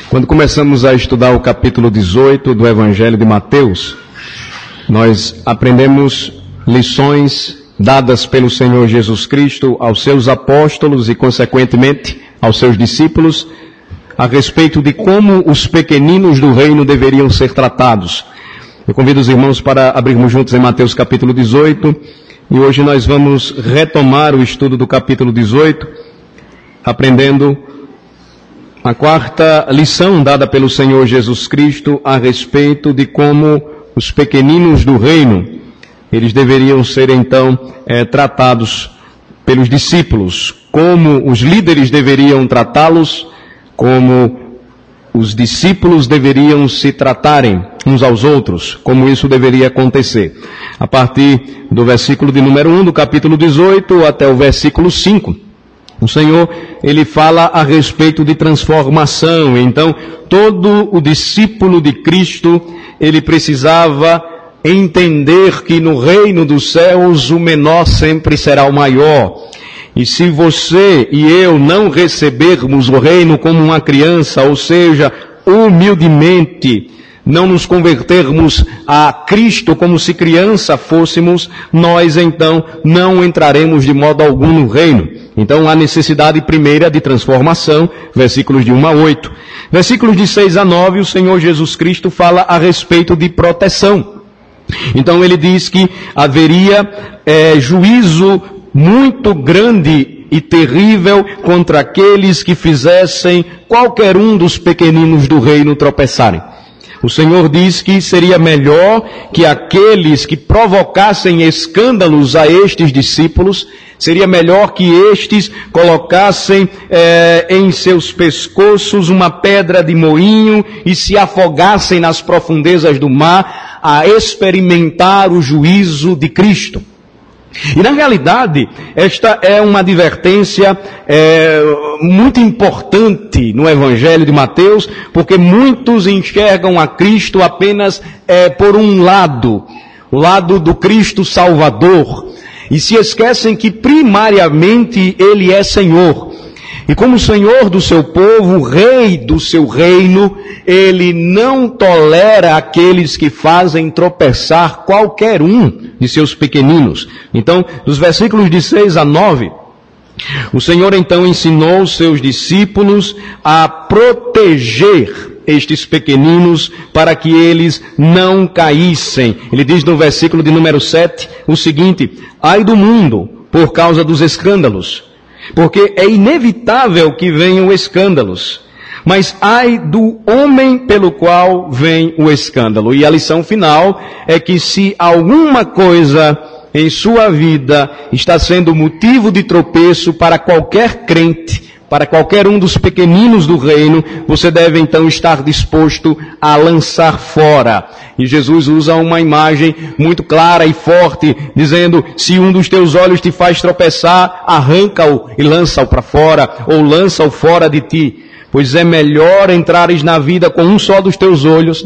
Quando começamos a estudar o capítulo 18 do Evangelho de Mateus, nós aprendemos lições dadas pelo Senhor Jesus Cristo aos seus apóstolos e, consequentemente, aos seus discípulos, a respeito de como os pequeninos do reino deveriam ser tratados. Eu convido os irmãos para abrirmos juntos em Mateus capítulo 18, e hoje nós vamos retomar o estudo do capítulo 18, aprendendo a quarta lição dada pelo Senhor Jesus Cristo a respeito de como os pequeninos do reino, eles deveriam ser então tratados pelos discípulos, como os líderes deveriam tratá-los, como os discípulos deveriam se tratarem uns aos outros, como isso deveria acontecer. A partir do versículo de número 1 do capítulo 18 até o versículo 5. O Senhor, Ele fala a respeito de transformação. Então, todo o discípulo de Cristo, ele precisava entender que no reino dos céus o menor sempre será o maior. E se você e eu não recebermos o reino como uma criança, ou seja, humildemente, não nos convertermos a Cristo como se criança fôssemos, nós então não entraremos de modo algum no reino. Então há necessidade primeira de transformação, versículos de 1 a 8. Versículos de 6 a 9, o Senhor Jesus Cristo fala a respeito de proteção. Então ele diz que haveria juízo muito grande e terrível contra aqueles que fizessem qualquer um dos pequeninos do reino tropeçarem. O Senhor diz que seria melhor que aqueles que provocassem escândalos a estes discípulos, seria melhor que estes colocassem em seus pescoços uma pedra de moinho e se afogassem nas profundezas do mar a experimentar o juízo de Cristo. E na realidade, esta é uma advertência muito importante no Evangelho de Mateus, porque muitos enxergam a Cristo apenas por um lado, o lado do Cristo Salvador, e se esquecem que primariamente Ele é Senhor. E como Senhor do seu povo, Rei do seu reino, Ele não tolera aqueles que fazem tropeçar qualquer um de seus pequeninos. Então, dos versículos de 6 a 9, o Senhor então ensinou os seus discípulos a proteger estes pequeninos para que eles não caíssem. Ele diz no versículo de número 7 o seguinte: ai do mundo por causa dos escândalos, porque é inevitável que venham escândalos, mas ai do homem pelo qual vem o escândalo. E a lição final é que se alguma coisa em sua vida está sendo motivo de tropeço para qualquer crente, para qualquer um dos pequeninos do reino, você deve então estar disposto a lançar fora. E Jesus usa uma imagem muito clara e forte, dizendo: se um dos teus olhos te faz tropeçar, arranca-o e lança-o para fora, ou lança-o fora de ti. Pois é melhor entrares na vida com um só dos teus olhos,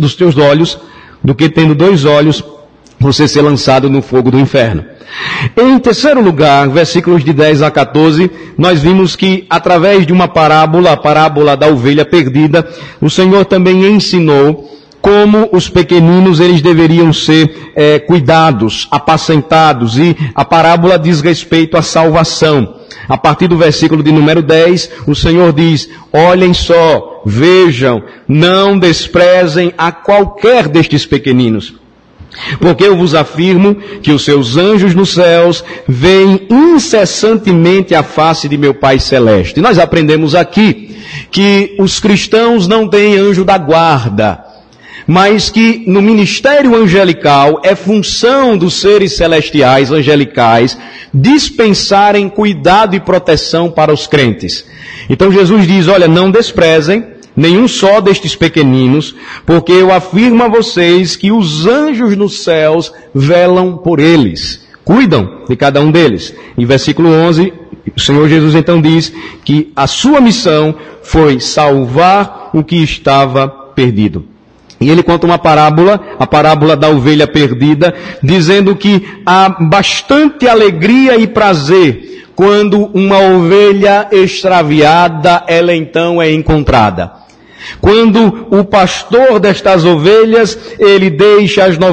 do que tendo 2 olhos, você ser lançado no fogo do inferno. Em terceiro lugar, versículos de 10 a 14, nós vimos que através de uma parábola, a parábola da ovelha perdida, o Senhor também ensinou como os pequeninos eles deveriam ser cuidados, apacentados, e a parábola diz respeito à salvação. A partir do versículo de número 10, o Senhor diz: olhem só, vejam, não desprezem a qualquer destes pequeninos. Porque eu vos afirmo que os seus anjos nos céus veem incessantemente a face de meu Pai Celeste. E nós aprendemos aqui que os cristãos não têm anjo da guarda, mas que no ministério angelical é função dos seres celestiais, angelicais, dispensarem cuidado e proteção para os crentes. Então Jesus diz: olha, não desprezem nenhum só destes pequeninos, porque eu afirmo a vocês que os anjos nos céus velam por eles, cuidam de cada um deles. Em versículo 11, o Senhor Jesus então diz que a sua missão foi salvar o que estava perdido. E ele conta uma parábola, a parábola da ovelha perdida, dizendo que há bastante alegria e prazer quando uma ovelha extraviada, ela então é encontrada. Quando o pastor destas ovelhas, ele deixa as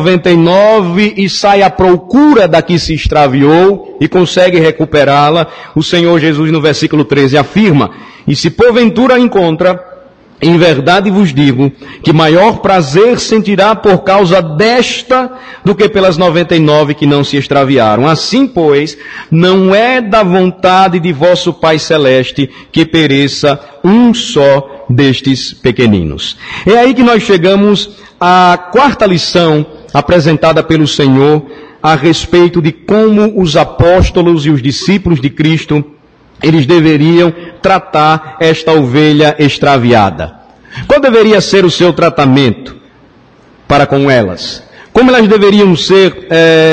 99 e sai à procura da que se extraviou e consegue recuperá-la, o Senhor Jesus no versículo 13 afirma: e se porventura a encontra, em verdade vos digo, que maior prazer sentirá por causa desta do que pelas 99 que não se extraviaram. Assim, pois, não é da vontade de vosso Pai Celeste que pereça um só destes pequeninos. É aí que nós chegamos à quarta lição apresentada pelo Senhor a respeito de como os apóstolos e os discípulos de Cristo eles deveriam tratar esta ovelha extraviada. Qual deveria ser o seu tratamento para com elas? Como elas deveriam ser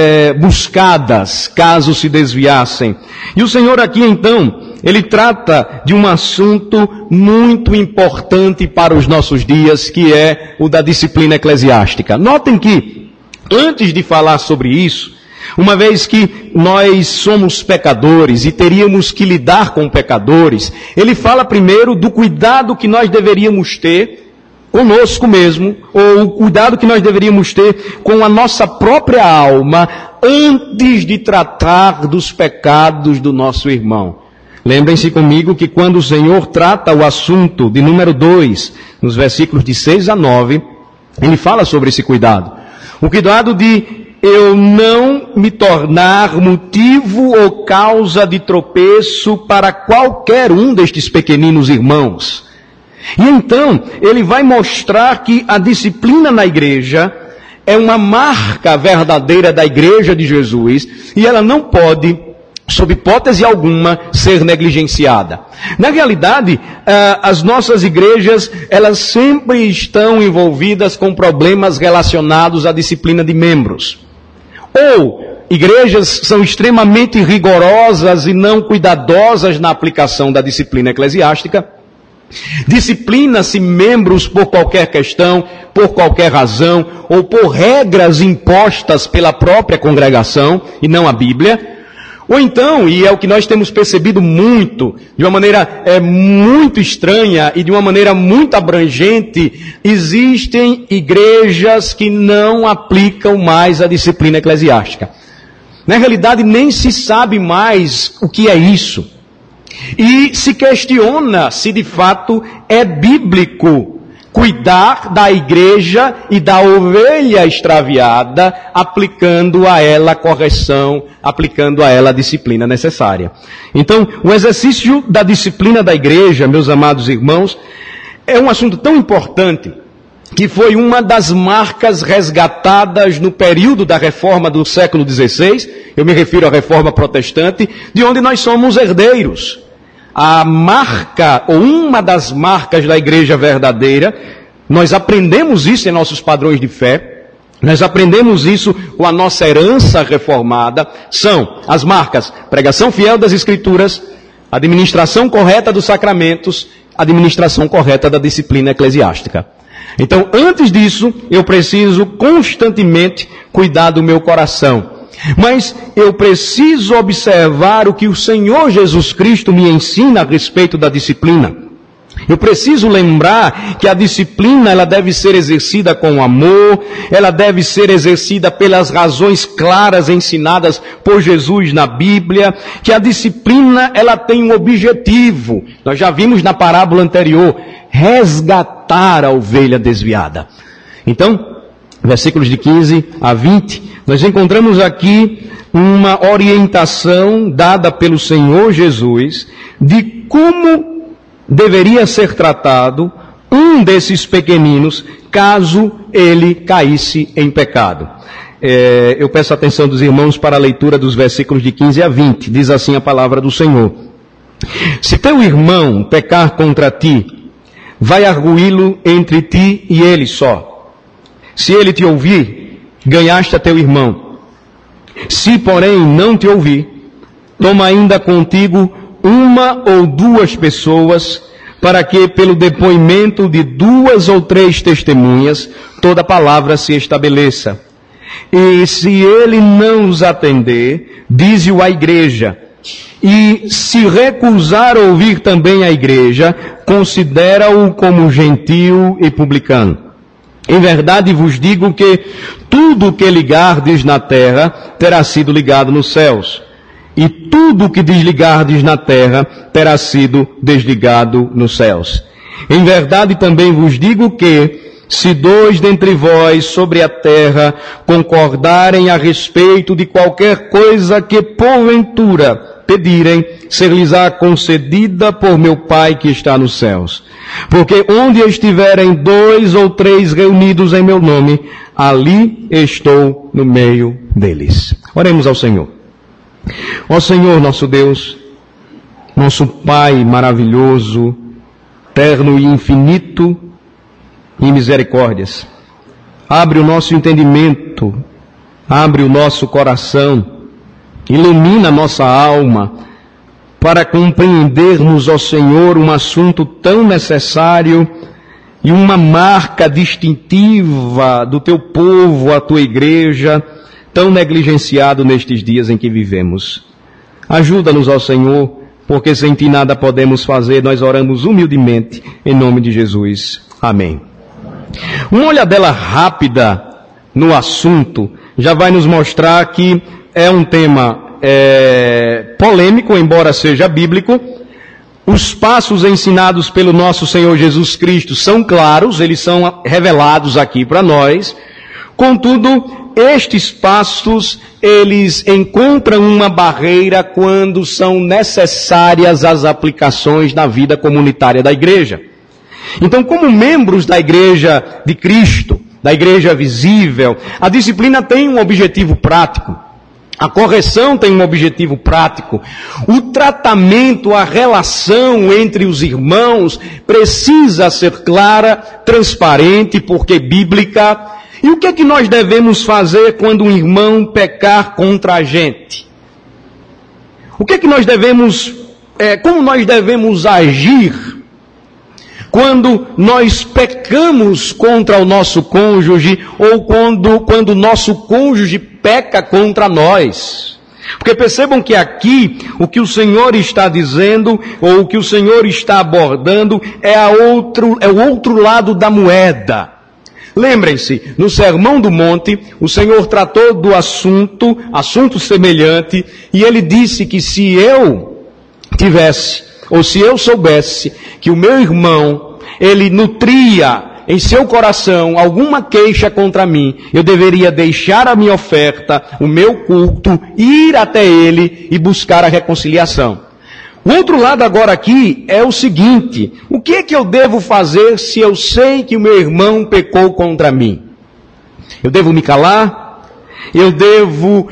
buscadas caso se desviassem? E o Senhor aqui então, ele trata de um assunto muito importante para os nossos dias, que é o da disciplina eclesiástica. Notem que, antes de falar sobre isso, uma vez que nós somos pecadores e teríamos que lidar com pecadores, ele fala primeiro do cuidado que nós deveríamos ter conosco mesmo, ou o cuidado que nós deveríamos ter com a nossa própria alma, antes de tratar dos pecados do nosso irmão. Lembrem-se comigo que quando o Senhor trata o assunto de número 2, nos versículos de 6 a 9, ele fala sobre esse cuidado. O cuidado de eu não me tornar motivo ou causa de tropeço para qualquer um destes pequeninos irmãos. E então, ele vai mostrar que a disciplina na igreja é uma marca verdadeira da igreja de Jesus, e ela não pode, sob hipótese alguma, ser negligenciada. Na realidade, as nossas igrejas, elas sempre estão envolvidas com problemas relacionados à disciplina de membros. Ou igrejas são extremamente rigorosas e não cuidadosas na aplicação da disciplina eclesiástica. Disciplina-se membros por qualquer questão, por qualquer razão, ou por regras impostas pela própria congregação, e não a Bíblia. Ou então, e é o que nós temos percebido muito, de uma maneira muito estranha e de uma maneira muito abrangente, existem igrejas que não aplicam mais a disciplina eclesiástica. Na realidade, nem se sabe mais o que é isso. E se questiona se de fato é bíblico cuidar da igreja e da ovelha extraviada, aplicando a ela a correção, aplicando a ela a disciplina necessária. Então, o exercício da disciplina da igreja, meus amados irmãos, é um assunto tão importante, que foi uma das marcas resgatadas no período da reforma do século XVI, eu me refiro à reforma protestante, de onde nós somos herdeiros. A marca, ou uma das marcas da igreja verdadeira, nós aprendemos isso em nossos padrões de fé, nós aprendemos isso com a nossa herança reformada, são as marcas: pregação fiel das Escrituras, administração correta dos sacramentos, administração correta da disciplina eclesiástica. Então, antes disso, eu preciso constantemente cuidar do meu coração. Mas eu preciso observar o que o Senhor Jesus Cristo me ensina a respeito da disciplina. Eu preciso lembrar que a disciplina, ela deve ser exercida com amor, ela deve ser exercida pelas razões claras ensinadas por Jesus na Bíblia, que a disciplina, ela tem um objetivo. Nós já vimos na parábola anterior, resgatar a ovelha desviada. Então, versículos de 15 a 20, nós encontramos aqui uma orientação dada pelo Senhor Jesus de como deveria ser tratado um desses pequeninos caso ele caísse em pecado. Eu peço a atenção dos irmãos para a leitura dos versículos de 15 a 20. Diz assim a palavra do Senhor: se teu irmão pecar contra ti, vai arguí-lo entre ti e ele só. Se ele te ouvir, ganhaste a teu irmão. Se, porém, não te ouvir, toma ainda contigo uma ou duas pessoas, para que, pelo depoimento de 2 ou 3 testemunhas, toda palavra se estabeleça. E se ele não os atender, dize-o à igreja. e se recusar a ouvir também a igreja, considera-o como gentil e publicano. Em verdade vos digo que tudo o que ligardes na terra terá sido ligado nos céus, e tudo o que desligardes na terra terá sido desligado nos céus. Em verdade também vos digo que, se 2 dentre vós sobre a terra concordarem a respeito de qualquer coisa que porventura pedirem, ser-lhes-á concedida por meu Pai que está nos céus. Porque onde estiverem 2 ou 3 reunidos em meu nome, ali estou no meio deles. Oremos ao Senhor. Ó Senhor, nosso Deus, nosso Pai maravilhoso, eterno e infinito em misericórdias, abre o nosso entendimento, abre o nosso coração, ilumina a nossa alma, para compreendermos, ó Senhor, um assunto tão necessário e uma marca distintiva do teu povo, a tua igreja, tão negligenciado nestes dias em que vivemos. Ajuda-nos, ó Senhor, porque sem ti nada podemos fazer, nós oramos humildemente, em nome de Jesus. Amém. Uma olhadela rápida no assunto já vai nos mostrar que é um tema polêmico, embora seja bíblico. Os passos ensinados pelo nosso Senhor Jesus Cristo são claros, eles são revelados aqui para nós. Contudo, estes passos, eles encontram uma barreira quando são necessárias as aplicações na vida comunitária da igreja. Então, como membros da igreja de Cristo, da igreja visível, a disciplina tem um objetivo prático. A correção tem um objetivo prático. O tratamento, a relação entre os irmãos precisa ser clara, transparente, porque bíblica. E o que é que nós devemos fazer quando um irmão pecar contra a gente? O que é que nós devemos, como nós devemos agir quando nós pecamos contra o nosso cônjuge ou quando o nosso cônjuge peca contra nós? Porque percebam que aqui o que o Senhor está dizendo ou o que o Senhor está abordando é o outro lado da moeda. Lembrem-se, no Sermão do Monte, o Senhor tratou do assunto semelhante, e Ele disse que se eu tivesse, ou se eu soubesse, que o meu irmão, ele nutria em seu coração alguma queixa contra mim, eu deveria deixar a minha oferta, o meu culto, ir até ele e buscar a reconciliação. O outro lado agora aqui é o seguinte: o que é que eu devo fazer se eu sei que o meu irmão pecou contra mim? Eu devo me calar? Eu devo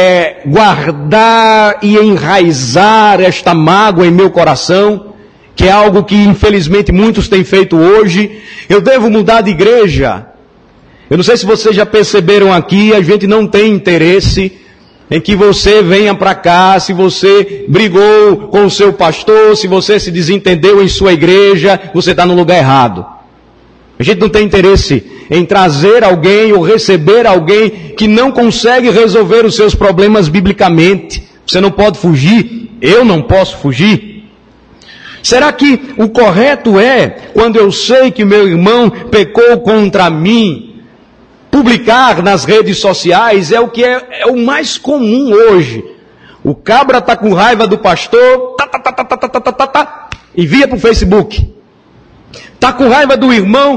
guardar e enraizar esta mágoa em meu coração, que é algo que infelizmente muitos têm feito hoje? Eu devo mudar de igreja? Eu não sei se vocês já perceberam aqui, a gente não tem interesse em que você venha para cá, se você brigou com o seu pastor, se você se desentendeu em sua igreja, você está no lugar errado. A gente não tem interesse em trazer alguém ou receber alguém que não consegue resolver os seus problemas biblicamente. Você não pode fugir, eu não posso fugir. Será que o correto é, quando eu sei que meu irmão pecou contra mim, publicar nas redes sociais? É o que é o mais comum hoje. O cabra está com raiva do pastor, envia para o Facebook. Está com raiva do irmão,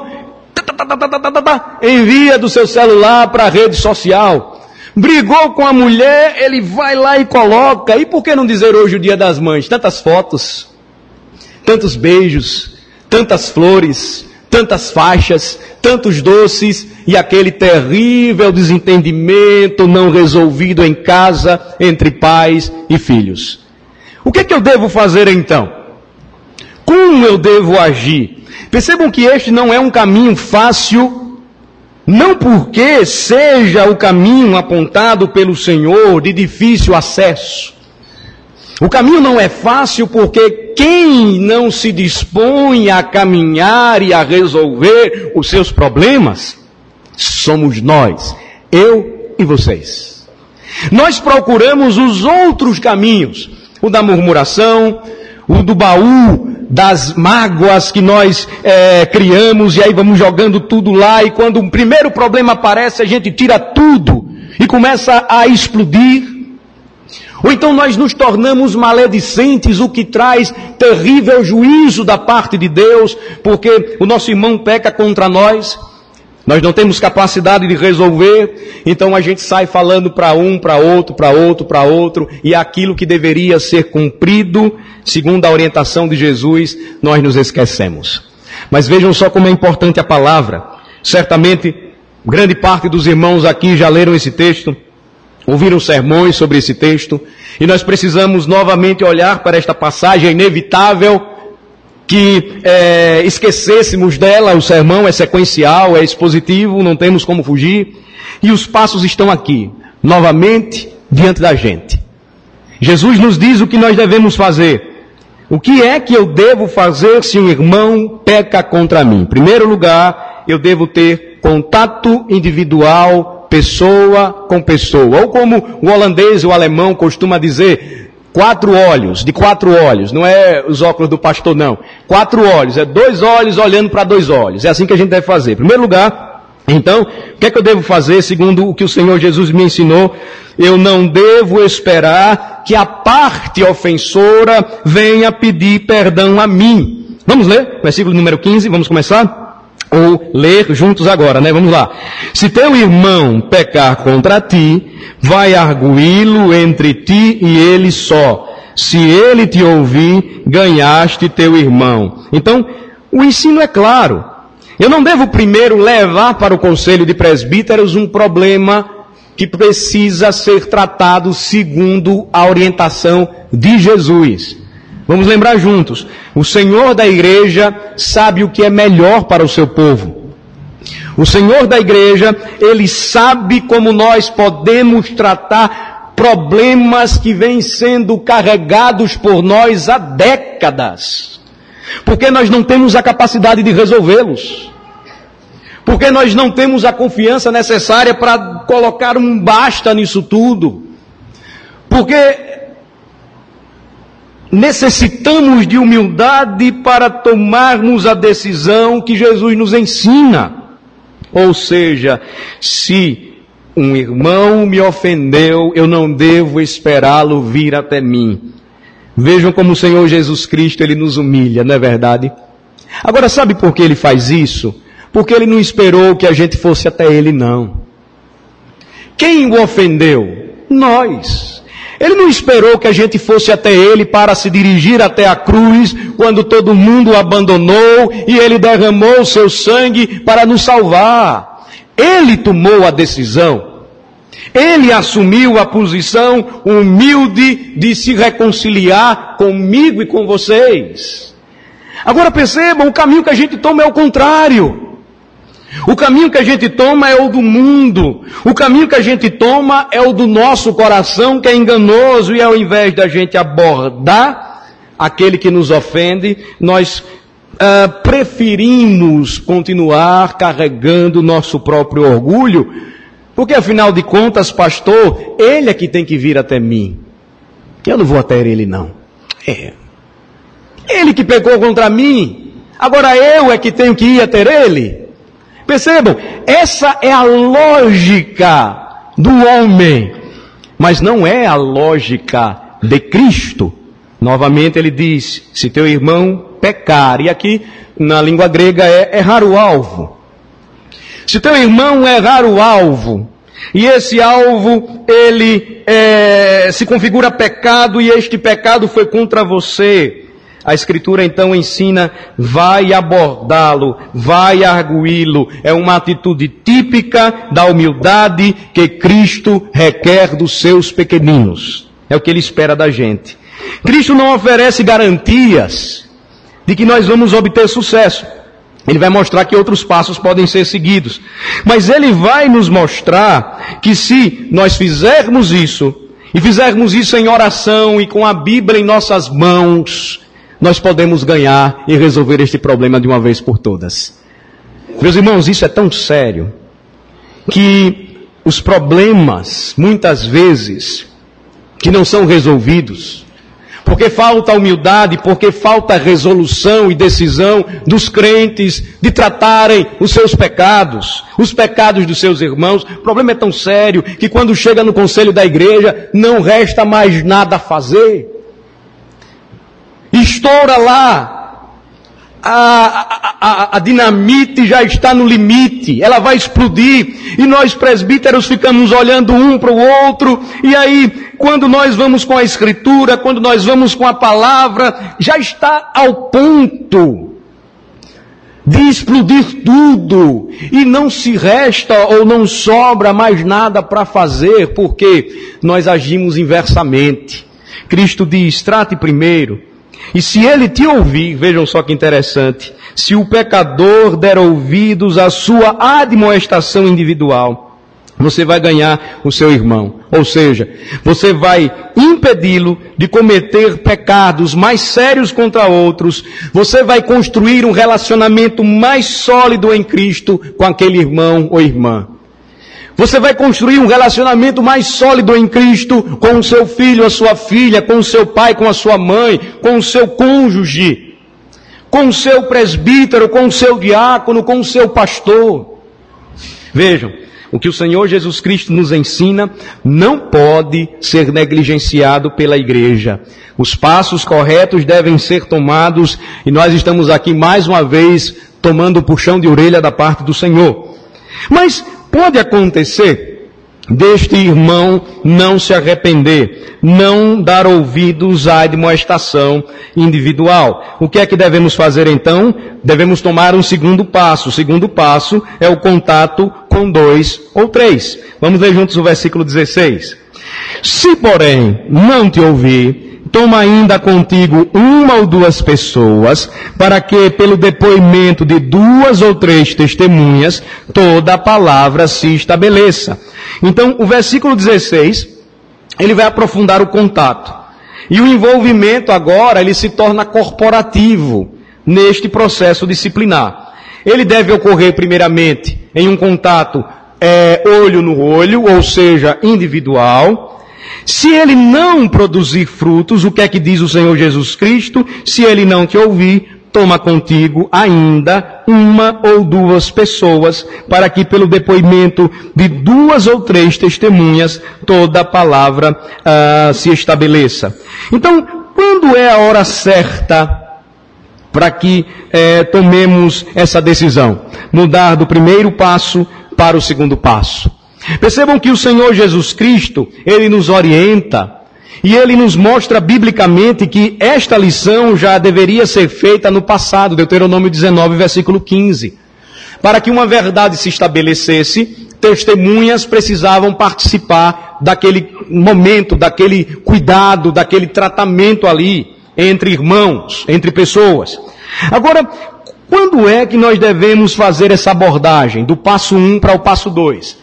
envia do seu celular para a rede social. Brigou com a mulher, ele vai lá e coloca. E por que não dizer hoje o Dia das Mães? Tantas fotos, tantos beijos, tantas flores, tantas faixas, tantos doces, e aquele terrível desentendimento não resolvido em casa entre pais e filhos. O que é que eu devo fazer então? Como eu devo agir? Percebam que este não é um caminho fácil, não porque seja o caminho apontado pelo Senhor de difícil acesso. O caminho não é fácil porque quem não se dispõe a caminhar e a resolver os seus problemas somos nós, eu e vocês. Nós procuramos os outros caminhos. o da murmuração, o do baú das mágoas que nós criamos, e aí vamos jogando tudo lá, e quando o primeiro problema aparece, a gente tira tudo e começa a explodir. Ou então nós nos tornamos maledicentes, o que traz terrível juízo da parte de Deus, porque o nosso irmão peca contra nós, nós não temos capacidade de resolver, então a gente sai falando para um, para outro, e aquilo que deveria ser cumprido, segundo a orientação de Jesus, nós nos esquecemos. Mas vejam só como é importante a palavra. Certamente, grande parte dos irmãos aqui já leram esse texto, ouviram sermões sobre esse texto, e nós precisamos novamente olhar para esta passagem. É inevitável que esquecêssemos dela. O sermão é sequencial, é expositivo, não temos como fugir, e os passos estão aqui, novamente, diante da gente. Jesus nos diz o que nós devemos fazer. O que é que eu devo fazer se um irmão peca contra mim? Em primeiro lugar, eu devo ter contato individual, pessoa com pessoa. Ou como o holandês ou o alemão costuma dizer, 4 olhos, de 4 olhos. Não é os óculos do pastor, não. 4 olhos, é 2 olhos olhando para 2 olhos. É assim que a gente deve fazer. Em primeiro lugar, então, o que é que eu devo fazer segundo o que o Senhor Jesus me ensinou? Eu não devo esperar que a parte ofensora venha pedir perdão a mim. Vamos ler? Versículo número 15, vamos começar? Ou ler juntos agora, né? Vamos lá. Se teu irmão pecar contra ti, vai arguí-lo entre ti e ele só. Se ele te ouvir, ganhaste teu irmão. Então, o ensino é claro. Eu não devo primeiro levar para o conselho de presbíteros um problema que precisa ser tratado segundo a orientação de Jesus. Vamos lembrar juntos, o Senhor da igreja sabe o que é melhor para o seu povo. O Senhor da igreja, Ele sabe como nós podemos tratar problemas que vêm sendo carregados por nós há décadas. Porque nós não temos a capacidade de resolvê-los. Porque nós não temos a confiança necessária para colocar um basta nisso tudo. Porque necessitamos de humildade para tomarmos a decisão que Jesus nos ensina. Ou seja, se um irmão me ofendeu, eu não devo esperá-lo vir até mim. Vejam como o Senhor Jesus Cristo, Ele nos humilha, não é verdade? Agora, sabe por que Ele faz isso? Porque Ele não esperou que a gente fosse até Ele, não. Quem o ofendeu? Nós. Ele não esperou que a gente fosse até Ele para se dirigir até a cruz, quando todo mundo o abandonou e Ele derramou o seu sangue para nos salvar. Ele tomou a decisão. Ele assumiu a posição humilde de se reconciliar comigo e com vocês. Agora percebam, o caminho que a gente toma é o contrário. O caminho que a gente toma é o do mundo. O caminho que a gente toma é o do nosso coração, que é enganoso, e ao invés da gente abordar aquele que nos ofende, nós preferimos continuar carregando nosso próprio orgulho, porque afinal de contas, pastor, ele é que tem que vir até mim. Eu não vou até ele, não. Ele que pecou contra mim, agora eu é que tenho que ir até ele. Percebam, essa é a lógica do homem, mas não é a lógica de Cristo. Novamente ele diz, se teu irmão pecar, e aqui na língua grega é errar o alvo. Se teu irmão errar o alvo, e esse alvo ele se configura pecado, e este pecado foi contra você, a Escritura então ensina, vai abordá-lo, vai arguí-lo. É uma atitude típica da humildade que Cristo requer dos seus pequeninos. É o que Ele espera da gente. Cristo não oferece garantias de que nós vamos obter sucesso. Ele vai mostrar que outros passos podem ser seguidos. Mas Ele vai nos mostrar que se nós fizermos isso, e fizermos isso em oração e com a Bíblia em nossas mãos, nós podemos ganhar e resolver este problema de uma vez por todas. Meus irmãos, isso é tão sério que os problemas, muitas vezes, que não são resolvidos, porque falta humildade, porque falta resolução e decisão dos crentes de tratarem os seus pecados, os pecados dos seus irmãos. O problema é tão sério que quando chega no conselho da igreja, não resta mais nada a fazer. Estoura lá. A dinamite já está no limite, ela vai explodir, e nós presbíteros ficamos olhando um para o outro, e aí, quando nós vamos com a Escritura, quando nós vamos com a palavra, já está ao ponto de explodir tudo, e não se resta ou não sobra mais nada para fazer, porque nós agimos inversamente. Cristo diz, trate primeiro. E se ele te ouvir, vejam só que interessante, se o pecador der ouvidos à sua admoestação individual, você vai ganhar o seu irmão. Ou seja, você vai impedi-lo de cometer pecados mais sérios contra outros, você vai construir um relacionamento mais sólido em Cristo com aquele irmão ou irmã. Você vai construir um relacionamento mais sólido em Cristo com o seu filho, a sua filha, com o seu pai, com a sua mãe, com o seu cônjuge, com o seu presbítero, com o seu diácono, com o seu pastor. Vejam, o que o Senhor Jesus Cristo nos ensina não pode ser negligenciado pela igreja. Os passos corretos devem ser tomados e nós estamos aqui mais uma vez tomando o puxão de orelha da parte do Senhor. Mas pode acontecer deste irmão não se arrepender, não dar ouvidos à admoestação individual. O que é que devemos fazer então? Devemos tomar um segundo passo. O segundo passo é o contato com 2 ou 3. Vamos ler juntos o versículo 16. Se, porém, não te ouvir, toma ainda contigo 1 ou 2 pessoas, para que, pelo depoimento de 2 ou 3 testemunhas, toda a palavra se estabeleça. Então, o versículo 16, ele vai aprofundar o contato. E o envolvimento agora, ele se torna corporativo neste processo disciplinar. Ele deve ocorrer, primeiramente, em um contato olho no olho, ou seja, individual. Se ele não produzir frutos, o que é que diz o Senhor Jesus Cristo? Se ele não te ouvir, toma contigo ainda 1 ou 2 pessoas, para que pelo depoimento de 2 ou 3 testemunhas, toda a palavra se estabeleça. Então, quando é a hora certa para que tomemos essa decisão? Mudar do primeiro passo para o segundo passo. Percebam que o Senhor Jesus Cristo, Ele nos orienta e Ele nos mostra biblicamente que esta lição já deveria ser feita no passado, Deuteronômio 19, versículo 15. Para que uma verdade se estabelecesse, testemunhas precisavam participar daquele momento, daquele cuidado, daquele tratamento ali entre irmãos, entre pessoas. Agora, quando é que nós devemos fazer essa abordagem do passo 1 para o passo 2?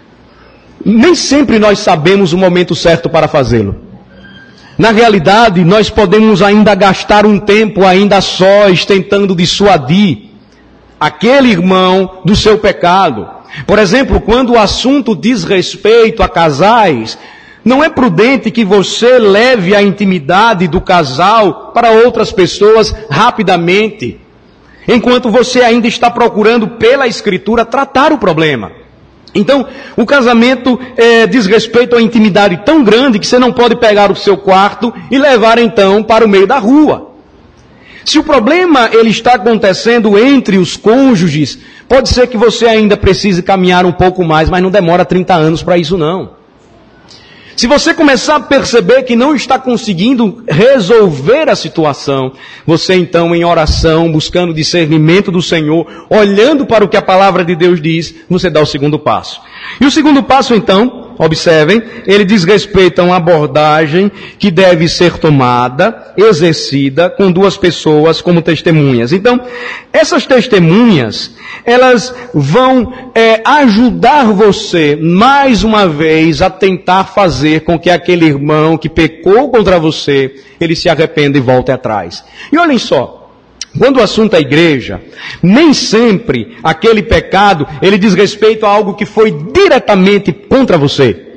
Nem sempre nós sabemos o momento certo para fazê-lo. Na realidade, nós podemos ainda gastar um tempo ainda sós tentando dissuadir aquele irmão do seu pecado. Por exemplo, quando o assunto diz respeito a casais, não é prudente que você leve a intimidade do casal para outras pessoas rapidamente, enquanto você ainda está procurando pela Escritura tratar o problema. Então, o casamento diz respeito a uma intimidade tão grande que você não pode pegar o seu quarto e levar então para o meio da rua. Se o problema ele está acontecendo entre os cônjuges, pode ser que você ainda precise caminhar um pouco mais, mas não demora 30 anos para isso não. Se você começar a perceber que não está conseguindo resolver a situação, você então em oração, buscando discernimento do Senhor, olhando para o que a palavra de Deus diz, você dá o segundo passo. E o segundo passo então, observem, ele diz respeito a uma abordagem que deve ser tomada, exercida, com 2 pessoas como testemunhas. Então, essas testemunhas, elas vão ajudar você, mais uma vez, a tentar fazer com que aquele irmão que pecou contra você, ele se arrependa e volte atrás. E olhem só, quando o assunto é igreja, nem sempre aquele pecado, ele diz respeito a algo que foi diretamente contra você.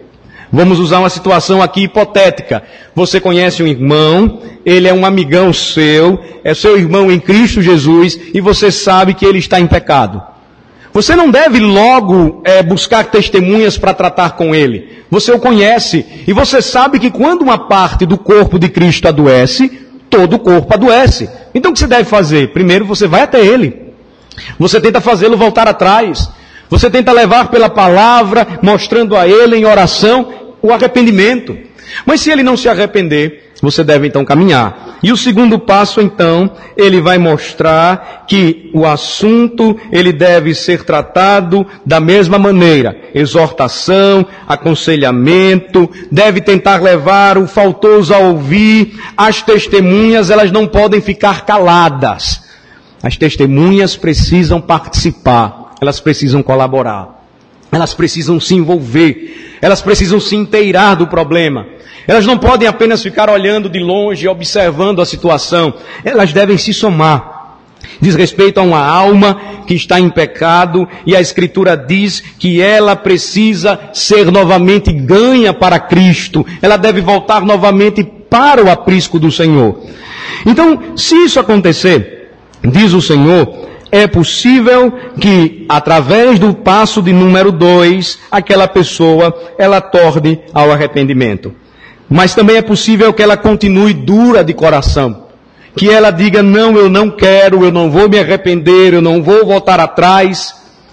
Vamos usar uma situação aqui hipotética. Você conhece um irmão, ele é um amigão seu, é seu irmão em Cristo Jesus, e você sabe que ele está em pecado. Você não deve logo buscar testemunhas para tratar com ele. Você o conhece, e você sabe que quando uma parte do corpo de Cristo adoece, todo o corpo adoece. Então o que você deve fazer? Primeiro você vai até ele. Você tenta fazê-lo voltar atrás. Você tenta levar pela palavra, mostrando a ele em oração o arrependimento. Mas se ele não se arrepender, você deve então caminhar. E o segundo passo então, ele vai mostrar que o assunto, ele deve ser tratado da mesma maneira. Exortação, aconselhamento, deve tentar levar o faltoso a ouvir. As testemunhas, elas não podem ficar caladas. As testemunhas precisam participar. Elas precisam colaborar, elas precisam se envolver, elas precisam se inteirar do problema. Elas não podem apenas ficar olhando de longe, observando a situação. Elas devem se somar. Diz respeito a uma alma que está em pecado, e a Escritura diz que ela precisa ser novamente ganha para Cristo. Ela deve voltar novamente para o aprisco do Senhor. Então, se isso acontecer, diz o Senhor, é possível que, através do passo de número 2, aquela pessoa, ela torne ao arrependimento. Mas também é possível que ela continue dura de coração. Que ela diga, não, eu não quero, eu não vou me arrepender, eu não vou voltar atrás.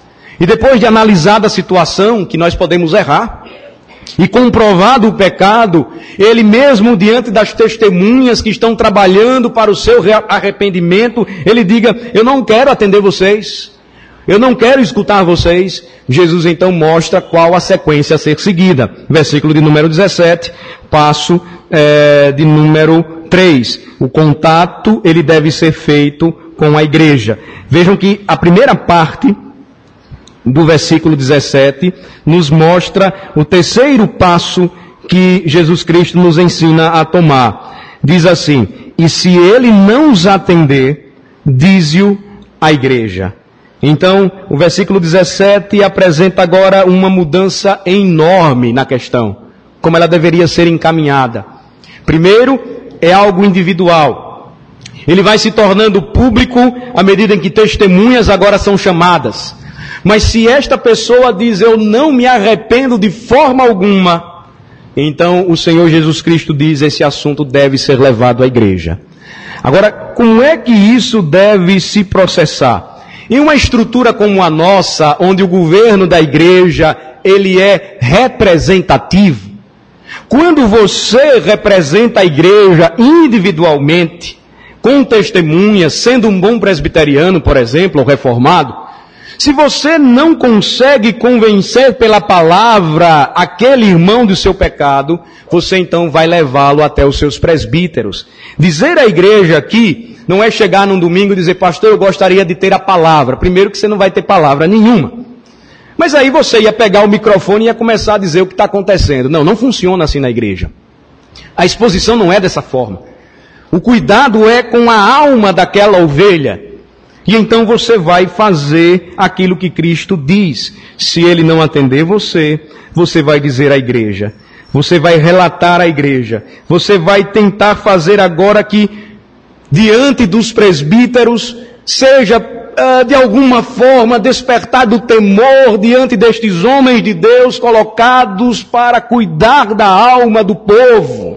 E depois de analisada a situação, que nós podemos errar, e comprovado o pecado, ele mesmo diante das testemunhas que estão trabalhando para o seu arrependimento, ele diga, eu não quero atender vocês, eu não quero escutar vocês. Jesus então mostra qual a sequência a ser seguida. Versículo de número 17, passo de número 3. O contato, ele deve ser feito com a igreja. Vejam que a primeira parte do versículo 17, nos mostra o terceiro passo que Jesus Cristo nos ensina a tomar. Diz assim, e se ele não os atender, dize-o à igreja. Então, o versículo 17 apresenta agora uma mudança enorme na questão, como ela deveria ser encaminhada. Primeiro, é algo individual. Ele vai se tornando público à medida em que testemunhas agora são chamadas. Mas se esta pessoa diz, eu não me arrependo de forma alguma, então o Senhor Jesus Cristo diz, esse assunto deve ser levado à igreja. Agora, como é que isso deve se processar? Em uma estrutura como a nossa, onde o governo da igreja, ele é representativo, quando você representa a igreja individualmente, com testemunhas, sendo um bom presbiteriano, por exemplo, ou reformado, se você não consegue convencer pela palavra aquele irmão do seu pecado, você então vai levá-lo até os seus presbíteros. Dizer à igreja aqui não é chegar num domingo e dizer, pastor, eu gostaria de ter a palavra. Primeiro que você não vai ter palavra nenhuma. Mas aí você ia pegar o microfone e ia começar a dizer o que está acontecendo. Não, não funciona assim na igreja. A exposição não é dessa forma. O cuidado é com a alma daquela ovelha. E então você vai fazer aquilo que Cristo diz. Se ele não atender você, você vai dizer à igreja. Você vai relatar à igreja. Você vai tentar fazer agora que, diante dos presbíteros, seja de alguma forma despertado o temor diante destes homens de Deus colocados para cuidar da alma do povo.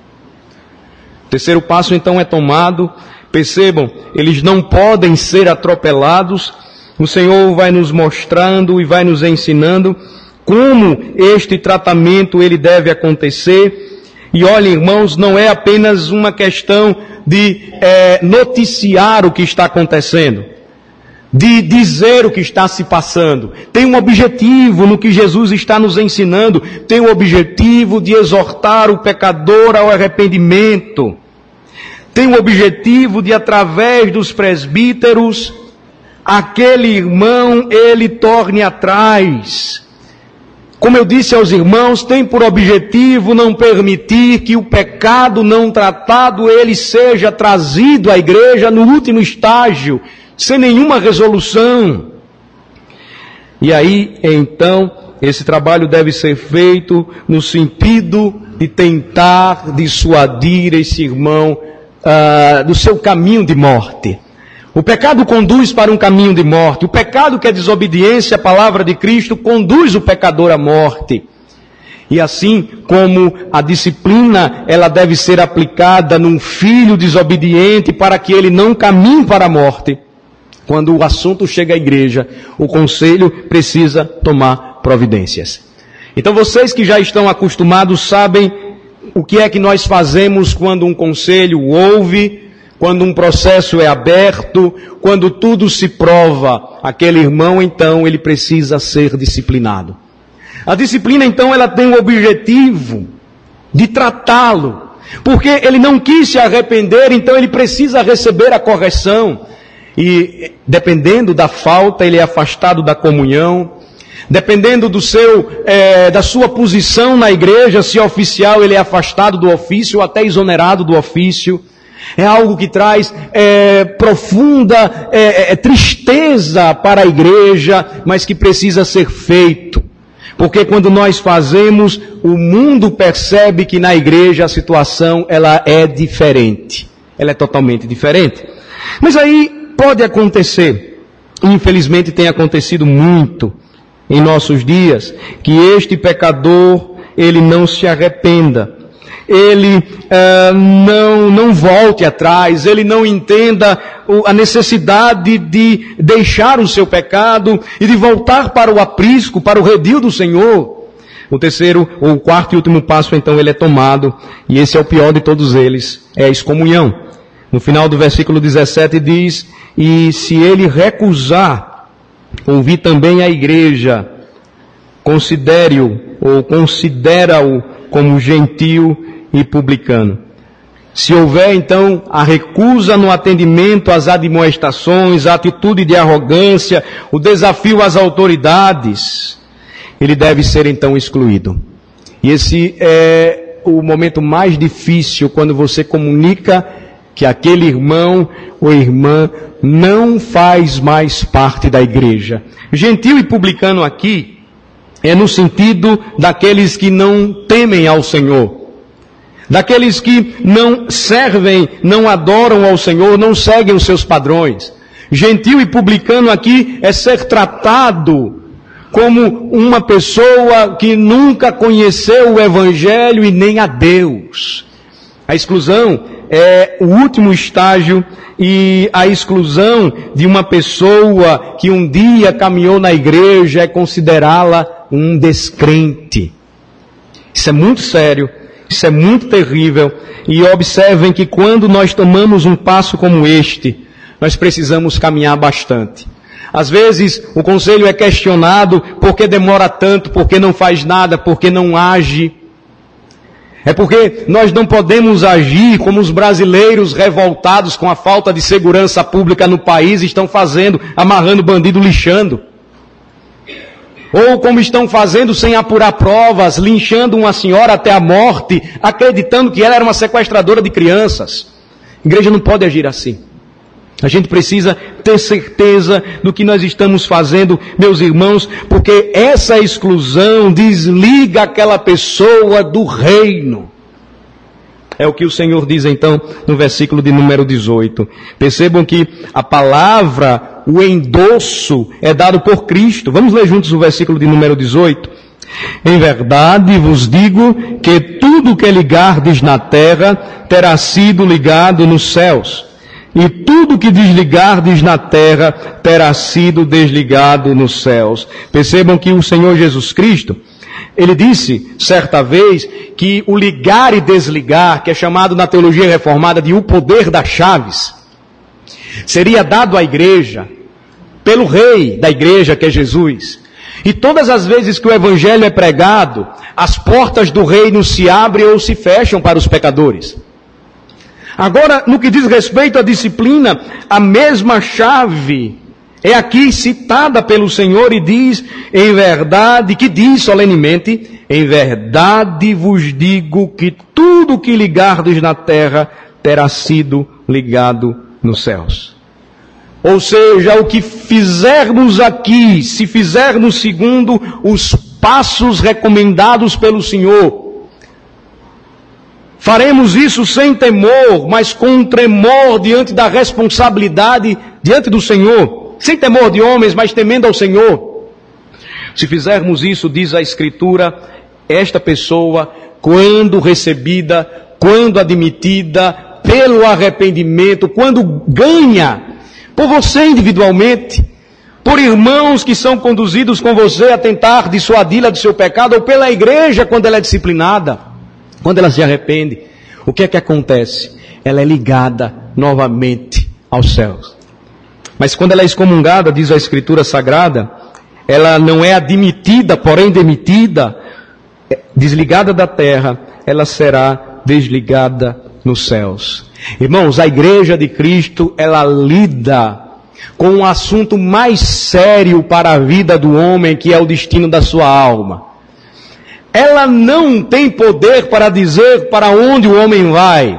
O terceiro passo então é tomado. Percebam, eles não podem ser atropelados. O Senhor vai nos mostrando e vai nos ensinando como este tratamento ele deve acontecer. E olhem, irmãos, não é apenas uma questão de noticiar o que está acontecendo, de dizer o que está se passando. Tem um objetivo no que Jesus está nos ensinando. Tem o objetivo de exortar o pecador ao arrependimento. Tem o objetivo de, através dos presbíteros, aquele irmão, ele torne atrás. Como eu disse aos irmãos, tem por objetivo não permitir que o pecado não tratado, ele seja trazido à igreja no último estágio, sem nenhuma resolução. E aí, então, esse trabalho deve ser feito no sentido de tentar dissuadir esse irmão do seu caminho de morte. O pecado conduz para um caminho de morte. O pecado, que é desobediência à palavra de Cristo, conduz o pecador à morte. E assim como a disciplina, ela deve ser aplicada num filho desobediente para que ele não caminhe para a morte. Quando o assunto chega à igreja, o conselho precisa tomar providências. Então vocês que já estão acostumados sabem o que é que nós fazemos quando um conselho ouve, quando um processo é aberto, quando tudo se prova. Aquele irmão, então, ele precisa ser disciplinado. A disciplina, então, ela tem o objetivo de tratá-lo, porque ele não quis se arrepender, então ele precisa receber a correção. E dependendo da falta, ele é afastado da comunhão. Dependendo da sua posição na igreja, se oficial, ele é afastado do ofício, ou até exonerado do ofício. É algo que traz profunda tristeza para a igreja, mas que precisa ser feito. Porque quando nós fazemos, o mundo percebe que na igreja a situação ela é diferente. Ela é totalmente diferente. Mas aí pode acontecer, infelizmente tem acontecido muito em nossos dias, que este pecador, ele não se arrependa. Ele não volte atrás, ele não entenda a necessidade de deixar o seu pecado e de voltar para o aprisco, para o redil do Senhor. O terceiro, ou o quarto e último passo, então, ele é tomado, e esse é o pior de todos eles, é a excomunhão. No final do versículo 17 diz, e se ele recusar ouvir também a igreja, considere-o, ou considera-o como gentio e publicano. Se houver então a recusa no atendimento às admoestações, a atitude de arrogância, o desafio às autoridades, ele deve ser então excluído. E esse é o momento mais difícil, quando você comunica que aquele irmão ou irmã não faz mais parte da igreja. Gentio e publicano aqui é no sentido daqueles que não temem ao Senhor. Daqueles que não servem, não adoram ao Senhor, não seguem os seus padrões. Gentio e publicano aqui é ser tratado como uma pessoa que nunca conheceu o Evangelho e nem a Deus. A exclusão é o último estágio, e a exclusão de uma pessoa que um dia caminhou na igreja é considerá-la um descrente. Isso é muito sério. Isso é muito terrível, e observem que quando nós tomamos um passo como este, nós precisamos caminhar bastante. Às vezes o conselho é questionado, por que demora tanto, por que não faz nada, por que não age. É porque nós não podemos agir como os brasileiros revoltados com a falta de segurança pública no país estão fazendo, amarrando bandido, lixando. Ou como estão fazendo sem apurar provas, linchando uma senhora até a morte, acreditando que ela era uma sequestradora de crianças. A igreja não pode agir assim. A gente precisa ter certeza do que nós estamos fazendo, meus irmãos, porque essa exclusão desliga aquela pessoa do reino. É o que o Senhor diz então no versículo de número 18. Percebam que a palavra, o endosso, é dado por Cristo. Vamos ler juntos o versículo de número 18. Em verdade vos digo que tudo que ligardes na terra terá sido ligado nos céus. E tudo que desligardes na terra terá sido desligado nos céus. Percebam que o Senhor Jesus Cristo, ele disse certa vez que o ligar e desligar, que é chamado na teologia reformada de o poder das chaves, seria dado à igreja pelo rei da igreja, que é Jesus. E todas as vezes que o evangelho é pregado, as portas do reino se abrem ou se fecham para os pecadores. Agora, no que diz respeito à disciplina, a mesma chave é aqui citada pelo Senhor e diz, em verdade, que diz solenemente, em verdade vos digo que tudo que ligardes na terra terá sido ligado nos céus. Ou seja, o que fizermos aqui, se fizermos segundo os passos recomendados pelo Senhor. Faremos isso sem temor, mas com tremor diante da responsabilidade diante do Senhor. Sem temor de homens, mas temendo ao Senhor. Se fizermos isso, diz a Escritura, esta pessoa, quando recebida, quando admitida pelo arrependimento, quando ganha, por você individualmente, por irmãos que são conduzidos com você a tentar dissuadi-la do seu pecado, ou pela igreja quando ela é disciplinada, quando ela se arrepende, o que é que acontece? Ela é ligada novamente aos céus. Mas quando ela é excomungada, diz a Escritura Sagrada, ela não é admitida, porém demitida, desligada da terra, ela será desligada nos céus. Irmãos, a igreja de Cristo, ela lida com um assunto mais sério para a vida do homem, que é o destino da sua alma. Ela não tem poder para dizer para onde o homem vai.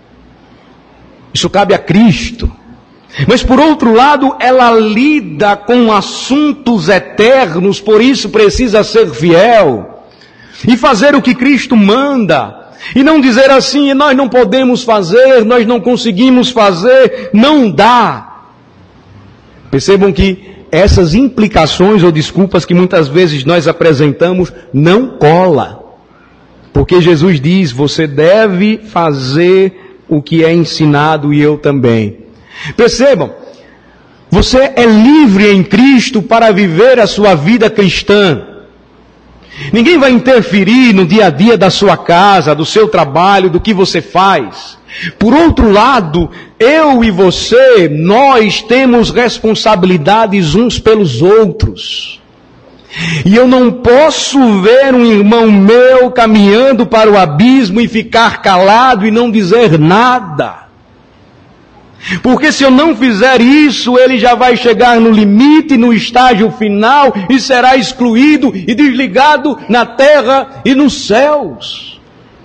Isso cabe a Cristo. Mas por outro lado, ela lida com assuntos eternos, por isso precisa ser fiel e fazer o que Cristo manda. E não dizer assim, nós não podemos fazer, nós não conseguimos fazer, não dá. Percebam que essas implicações ou desculpas que muitas vezes nós apresentamos não cola. Porque Jesus diz, você deve fazer o que é ensinado e eu também. Percebam, você é livre em Cristo para viver a sua vida cristã. Ninguém vai interferir no dia a dia da sua casa, do seu trabalho, do que você faz. Por outro lado, eu e você, nós temos responsabilidades uns pelos outros. E eu não posso ver um irmão meu caminhando para o abismo e ficar calado e não dizer nada. Porque se eu não fizer isso, ele já vai chegar no limite, no estágio final, e será excluído e desligado na terra e nos céus.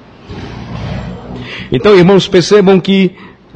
Então, irmãos, percebam que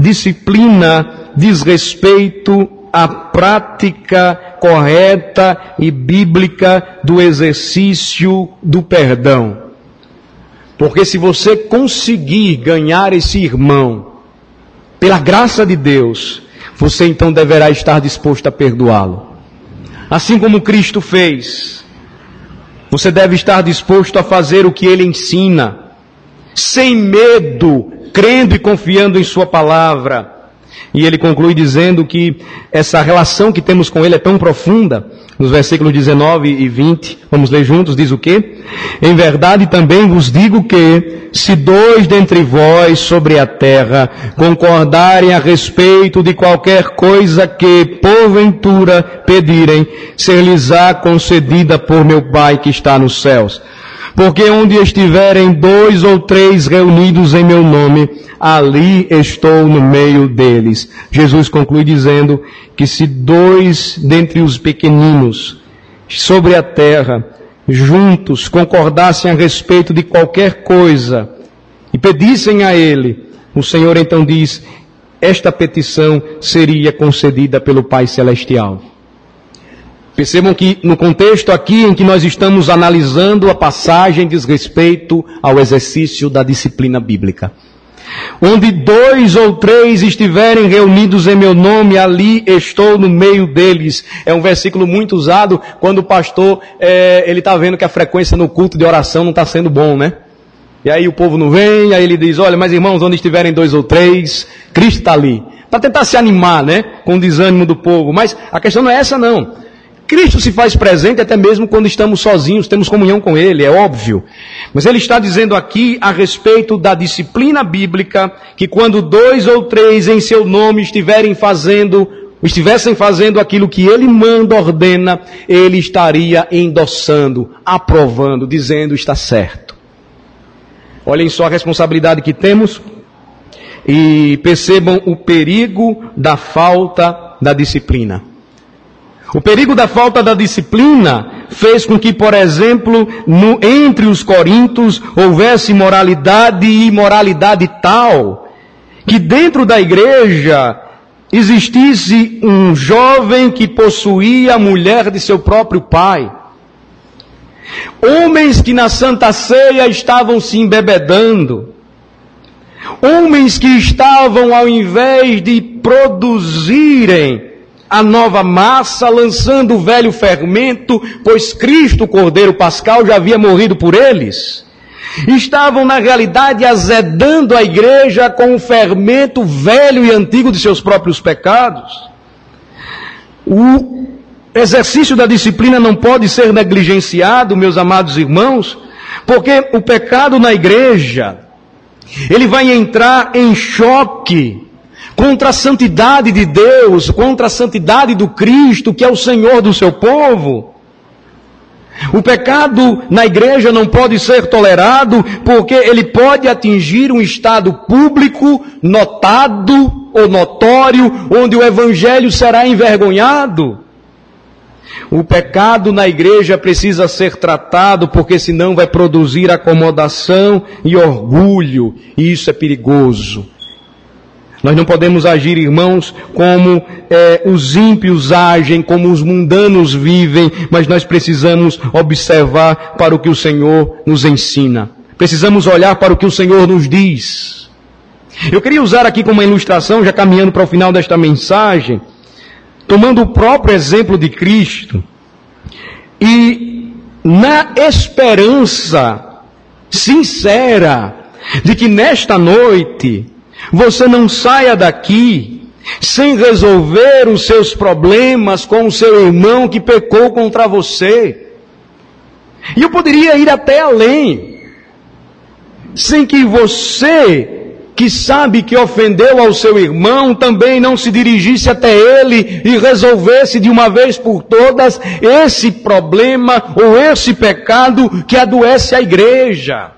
disciplina diz respeito à prática correta e bíblica do exercício do perdão. Porque se você conseguir ganhar esse irmão, pela graça de Deus, você então deverá estar disposto a perdoá-lo. Assim como Cristo fez, você deve estar disposto a fazer o que Ele ensina, sem medo, crendo e confiando em Sua palavra. E ele conclui dizendo que essa relação que temos com Ele é tão profunda. Nos versículos 19 e 20, vamos ler juntos, diz o quê? Em verdade também vos digo que, se dois dentre vós sobre a terra concordarem a respeito de qualquer coisa que, porventura, pedirem, ser-lhes-á concedida por meu Pai que está nos céus. Porque onde estiverem 2 ou 3 reunidos em meu nome, ali estou no meio deles. Jesus conclui dizendo que se 2 dentre os pequeninos sobre a terra, juntos, concordassem a respeito de qualquer coisa e pedissem a Ele, o Senhor então diz, esta petição seria concedida pelo Pai Celestial. Percebam que no contexto aqui em que nós estamos analisando a passagem diz respeito ao exercício da disciplina bíblica. Onde 2 ou 3 estiverem reunidos em meu nome, ali estou no meio deles. É um versículo muito usado quando o pastor, ele está vendo que a frequência no culto de oração não está sendo bom, né? E aí o povo não vem, aí ele diz, olha, mas irmãos, onde estiverem 2 ou 3, Cristo está ali. Para tentar se animar, né? Com o desânimo do povo. Mas a questão não é essa não. Cristo se faz presente até mesmo quando estamos sozinhos, temos comunhão com Ele, é óbvio. Mas Ele está dizendo aqui a respeito da disciplina bíblica, que quando 2 ou 3 em seu nome estivessem fazendo aquilo que Ele manda, ordena, Ele estaria endossando, aprovando, dizendo está certo. Olhem só a responsabilidade que temos e percebam o perigo da falta da disciplina. O perigo da falta da disciplina fez com que, por exemplo, entre os coríntios houvesse moralidade e imoralidade tal, que dentro da igreja existisse um jovem que possuía a mulher de seu próprio pai. Homens que na Santa Ceia estavam se embebedando. Homens que estavam, ao invés de produzirem a nova massa, lançando o velho fermento, pois Cristo, o Cordeiro Pascal, já havia morrido por eles. Estavam, na realidade, azedando a igreja com o fermento velho e antigo de seus próprios pecados. O exercício da disciplina não pode ser negligenciado, meus amados irmãos, porque o pecado na igreja, ele vai entrar em choque contra a santidade de Deus, contra a santidade do Cristo, que é o Senhor do seu povo. O pecado na igreja não pode ser tolerado, porque ele pode atingir um estado público, notado ou notório, onde o evangelho será envergonhado. O pecado na igreja precisa ser tratado, porque senão vai produzir acomodação e orgulho, e isso é perigoso. Nós não podemos agir, irmãos, como os ímpios agem, como os mundanos vivem, mas nós precisamos observar para o que o Senhor nos ensina. Precisamos olhar para o que o Senhor nos diz. Eu queria usar aqui como uma ilustração, já caminhando para o final desta mensagem, tomando o próprio exemplo de Cristo, e na esperança sincera de que nesta noite você não saia daqui sem resolver os seus problemas com o seu irmão que pecou contra você. E eu poderia ir até além, sem que você, que sabe que ofendeu ao seu irmão, também não se dirigisse até ele e resolvesse de uma vez por todas esse problema ou esse pecado que adoece a igreja.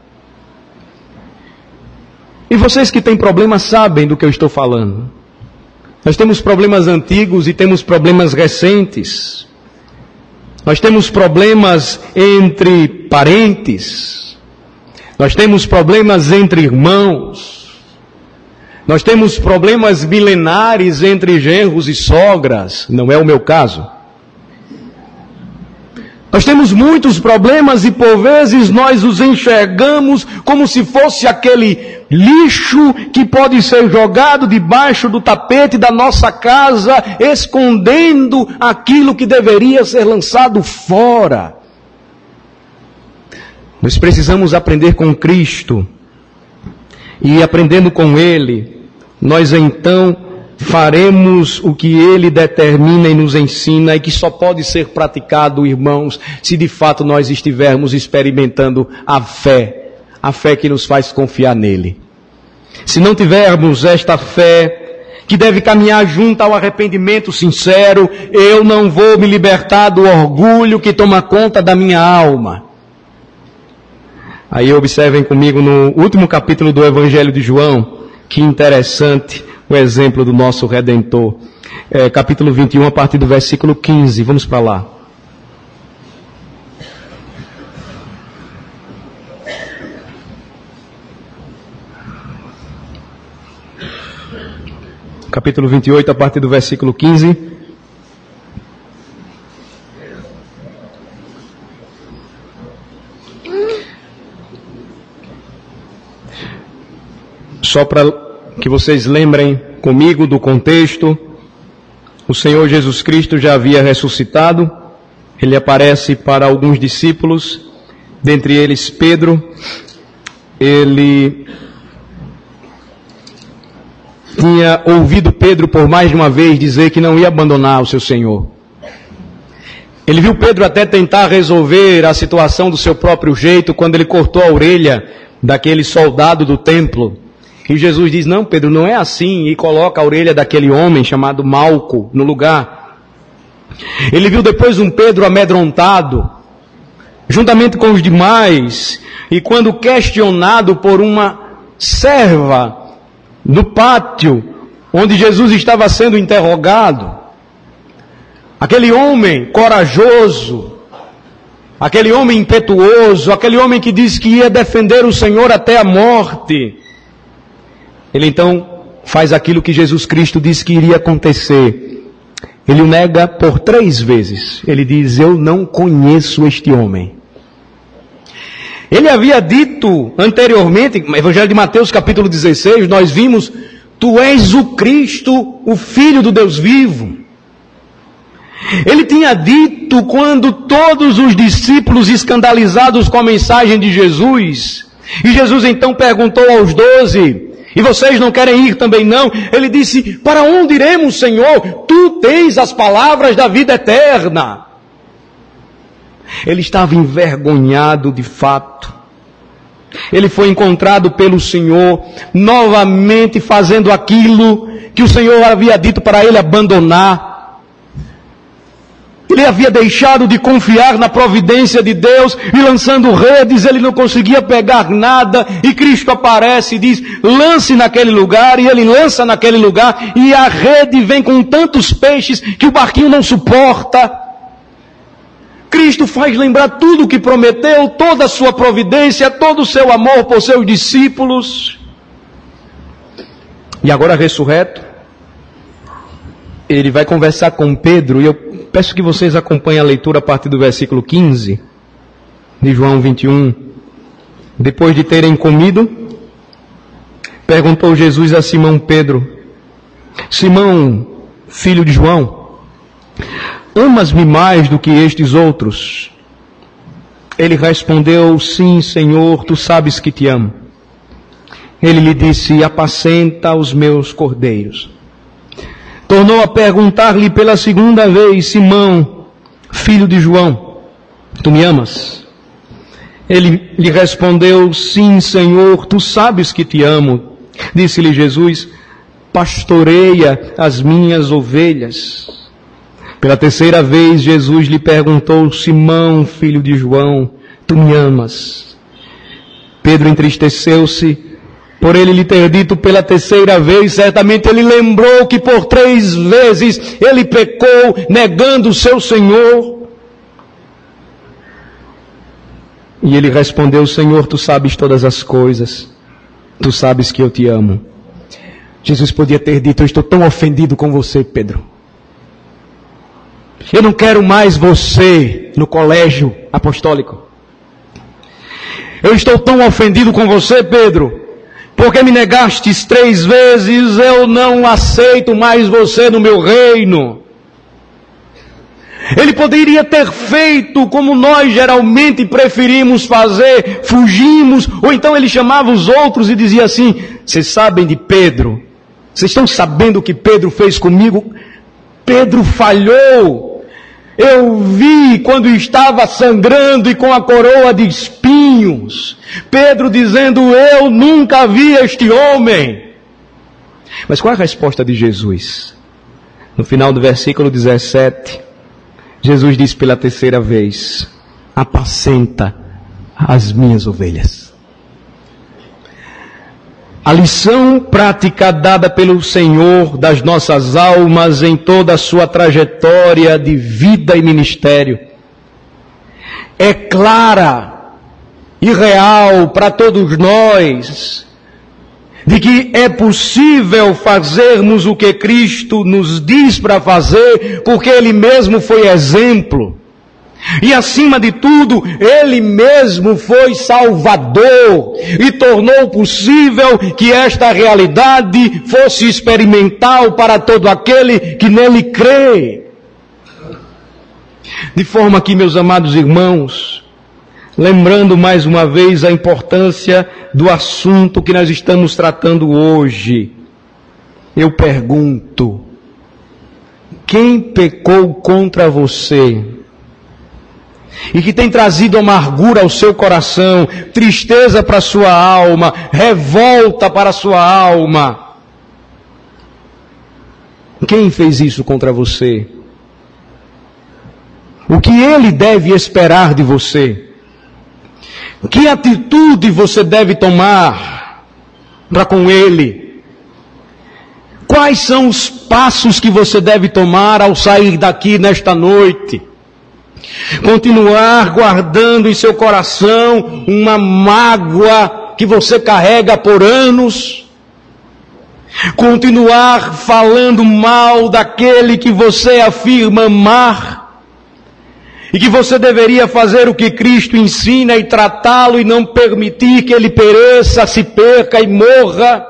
E vocês que têm problemas sabem do que eu estou falando. Nós temos problemas antigos e temos problemas recentes. Nós temos problemas entre parentes. Nós temos problemas entre irmãos. Nós temos problemas milenares entre genros e sogras. Não é o meu caso. Nós temos muitos problemas e por vezes nós os enxergamos como se fosse aquele lixo que pode ser jogado debaixo do tapete da nossa casa, escondendo aquilo que deveria ser lançado fora. Nós precisamos aprender com Cristo, e aprendendo com Ele, nós então faremos o que Ele determina e nos ensina, e que só pode ser praticado, irmãos, se de fato nós estivermos experimentando a fé que nos faz confiar nele. Se não tivermos esta fé, que deve caminhar junto ao arrependimento sincero, eu não vou me libertar do orgulho que toma conta da minha alma. Aí observem comigo no último capítulo do Evangelho de João, que interessante o exemplo do nosso Redentor. Capítulo 21, a partir do versículo 15. Vamos para lá. Capítulo 28, a partir do versículo 15. Só para que vocês lembrem comigo do contexto, o Senhor Jesus Cristo já havia ressuscitado. Ele aparece para alguns discípulos, dentre eles Pedro. Ele tinha ouvido Pedro por mais de uma vez dizer que não ia abandonar o seu Senhor. Ele viu Pedro até tentar resolver a situação do seu próprio jeito, quando ele cortou a orelha daquele soldado do templo. E Jesus diz, não Pedro, não é assim, e coloca a orelha daquele homem chamado Malco no lugar. Ele viu depois um Pedro amedrontado, juntamente com os demais, e quando questionado por uma serva no pátio, onde Jesus estava sendo interrogado, aquele homem corajoso, aquele homem impetuoso, aquele homem que disse que ia defender o Senhor até a morte, ele então faz aquilo que Jesus Cristo disse que iria acontecer. Ele o nega por 3 vezes. Ele diz, eu não conheço este homem. Ele havia dito anteriormente, no Evangelho de Mateus capítulo 16, nós vimos, tu és o Cristo, o Filho do Deus vivo. Ele tinha dito quando todos os discípulos escandalizados com a mensagem de Jesus, e Jesus então perguntou aos 12, e vocês não querem ir também não? Ele disse, para onde iremos, Senhor? Tu tens as palavras da vida eterna. Ele estava envergonhado de fato. Ele foi encontrado pelo Senhor, novamente fazendo aquilo que o Senhor havia dito para ele abandonar. Ele havia deixado de confiar na providência de Deus e lançando redes, ele não conseguia pegar nada, e Cristo aparece e diz, lance naquele lugar, e ele lança naquele lugar, e a rede vem com tantos peixes que o barquinho não suporta. Cristo faz lembrar tudo o que prometeu, toda a sua providência, todo o seu amor por seus discípulos. E agora ressurreto, ele vai conversar com Pedro, e eu peço que vocês acompanhem a leitura a partir do versículo 15 de João 21. Depois de terem comido, perguntou Jesus a Simão Pedro, Simão, filho de João, amas-me mais do que estes outros? Ele respondeu, sim, Senhor, tu sabes que te amo. Ele lhe disse, apacenta os meus cordeiros. Tornou a perguntar-lhe pela segunda vez, Simão, filho de João, tu me amas? Ele lhe respondeu, sim, Senhor, tu sabes que te amo. Disse-lhe Jesus, pastoreia as minhas ovelhas. Pela terceira vez, Jesus lhe perguntou, Simão, filho de João, tu me amas? Pedro entristeceu-se, por ele lhe ter dito pela terceira vez, certamente ele lembrou que por 3 vezes ele pecou, negando o seu Senhor. E ele respondeu, Senhor, tu sabes todas as coisas, tu sabes que eu te amo. Jesus podia ter dito, eu estou tão ofendido com você, Pedro. Eu não quero mais você no colégio apostólico. Eu estou tão ofendido com você, Pedro, porque me negastes 3 vezes, eu não aceito mais você no meu reino. Ele poderia ter feito como nós geralmente preferimos fazer, fugimos, ou então ele chamava os outros e dizia assim, vocês sabem de Pedro? Vocês estão sabendo o que Pedro fez comigo? Pedro falhou. Eu vi quando estava sangrando e com a coroa de espinhos. Pedro dizendo, eu nunca vi este homem. Mas qual é a resposta de Jesus? No final do versículo 17, Jesus diz pela terceira vez, apacenta as minhas ovelhas. A lição prática dada pelo Senhor das nossas almas em toda a sua trajetória de vida e ministério é clara e real para todos nós, de que é possível fazermos o que Cristo nos diz para fazer, porque Ele mesmo foi exemplo. E acima de tudo, Ele mesmo foi Salvador e tornou possível que esta realidade fosse experimental para todo aquele que nele crê. De forma que, meus amados irmãos, lembrando mais uma vez a importância do assunto que nós estamos tratando hoje, eu pergunto, quem pecou contra você? E que tem trazido amargura ao seu coração, tristeza para a sua alma, revolta para a sua alma. Quem fez isso contra você? O que ele deve esperar de você? Que atitude você deve tomar para com ele? Quais são os passos que você deve tomar ao sair daqui nesta noite? Continuar guardando em seu coração uma mágoa que você carrega por anos? Continuar falando mal daquele que você afirma amar? e que você deveria fazer o que Cristo ensina e tratá-lo e não permitir que ele pereça, se perca e morra?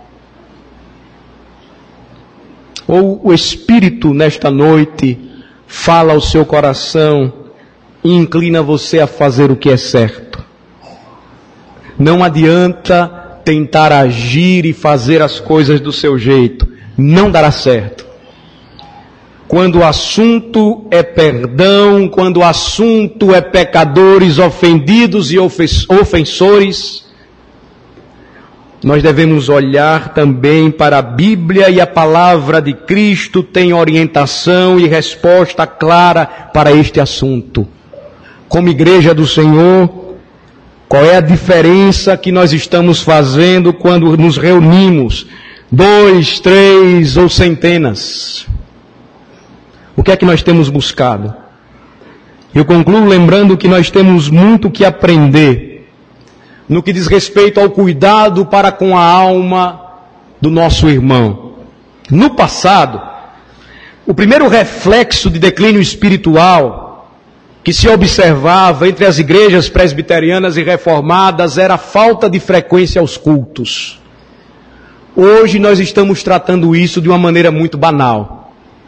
Ou o Espírito nesta noite fala ao seu coração e inclina você a fazer o que é certo? Não adianta tentar agir e fazer as coisas do seu jeito. Não dará certo. Quando o assunto é perdão, quando o assunto é pecadores ofendidos e ofensores, nós devemos olhar também para a Bíblia, e a palavra de Cristo tem orientação e resposta clara para este assunto. Como igreja do Senhor, qual é a diferença que nós estamos fazendo quando nos reunimos? 2, 3 ou centenas? O que é que nós temos buscado? Eu concluo lembrando que nós temos muito que aprender no que diz respeito ao cuidado para com a alma do nosso irmão. No passado, o primeiro reflexo de declínio espiritual que se observava entre as igrejas presbiterianas e reformadas era a falta de frequência aos cultos. Hoje nós estamos tratando isso de uma maneira muito banal.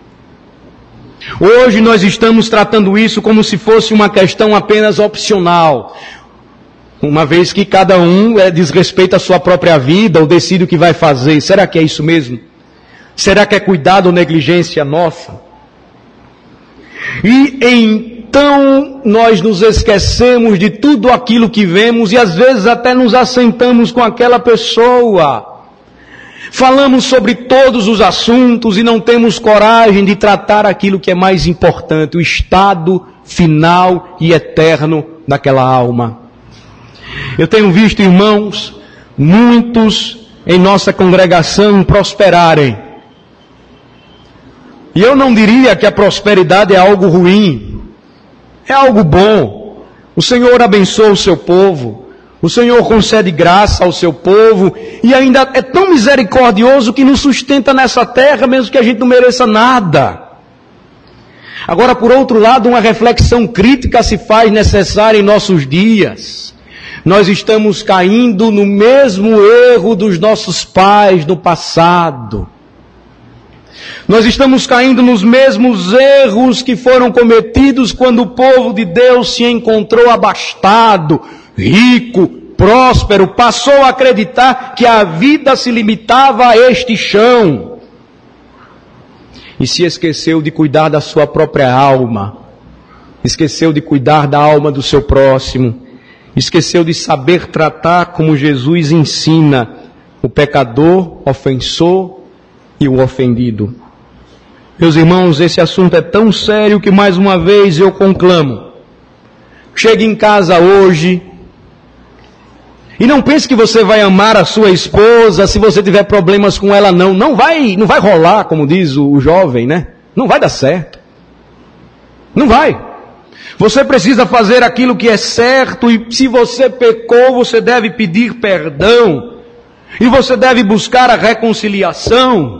Hoje nós estamos tratando isso como se fosse uma questão apenas opcional. Uma vez que cada um diz respeito à sua própria vida ou decide o que vai fazer. Será que é isso mesmo? Será que é cuidado ou negligência nossa? E então nós nos esquecemos de tudo aquilo que vemos e às vezes até nos assentamos com aquela pessoa. Falamos sobre todos os assuntos e não temos coragem de tratar aquilo que é mais importante, o estado final e eterno daquela alma. Eu tenho visto, irmãos, muitos em nossa congregação prosperarem. E eu não diria que a prosperidade é algo ruim, é algo bom. O Senhor abençoa o seu povo. O Senhor concede graça ao seu povo e ainda é tão misericordioso que nos sustenta nessa terra, mesmo que a gente não mereça nada. Agora, por outro lado, uma reflexão crítica se faz necessária em nossos dias. Nós estamos caindo no mesmo erro dos nossos pais no passado. Nós estamos caindo nos mesmos erros que foram cometidos quando o povo de Deus se encontrou abastado, rico, próspero, passou a acreditar que a vida se limitava a este chão. E se esqueceu de cuidar da sua própria alma. Esqueceu de cuidar da alma do seu próximo. Esqueceu de saber tratar como Jesus ensina o pecador, ofensor e o ofendido. Meus irmãos, esse assunto é tão sério que mais uma vez eu conclamo. Chegue em casa hoje e não pense que você vai amar a sua esposa se você tiver problemas com ela, não. Não vai rolar, como diz o jovem, né? Não vai dar certo. Não vai. Você precisa fazer aquilo que é certo e se você pecou, você deve pedir perdão. E você deve buscar a reconciliação.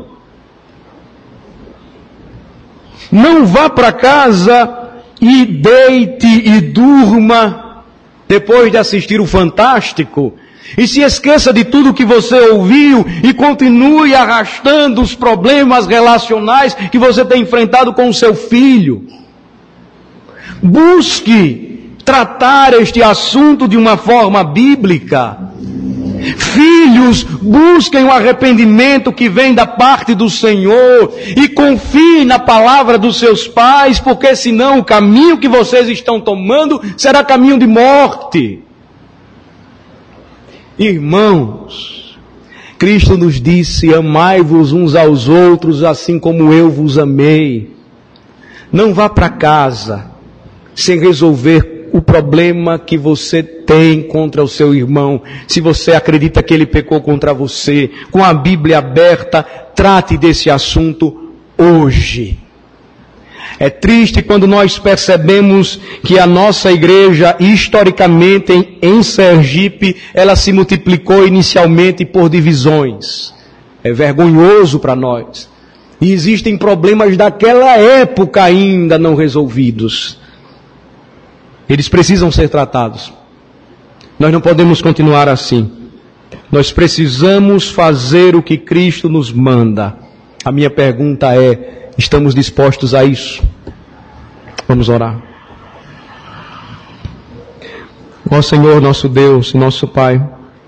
Não vá para casa e deite e durma depois de assistir o Fantástico, e se esqueça de tudo que você ouviu e continue arrastando os problemas relacionais que você tem enfrentado com o seu filho. Busque tratar este assunto de uma forma bíblica. Filhos, busquem o arrependimento que vem da parte do Senhor e confiem na palavra dos seus pais, porque senão o caminho que vocês estão tomando será caminho de morte. Irmãos, Cristo nos disse: amai-vos uns aos outros assim como eu vos amei. Não vá para casa sem resolver o problema que você tem contra o seu irmão. Se você acredita que ele pecou contra você, com a Bíblia aberta, trate desse assunto hoje. É triste quando nós percebemos que a nossa igreja, historicamente em Sergipe, ela se multiplicou inicialmente por divisões. É vergonhoso para nós. E existem problemas daquela época ainda não resolvidos. Eles precisam ser tratados. Nós não podemos continuar assim. Nós precisamos fazer o que Cristo nos manda. A minha pergunta é, estamos dispostos a isso? Vamos orar. Ó Senhor, nosso Deus, nosso Pai,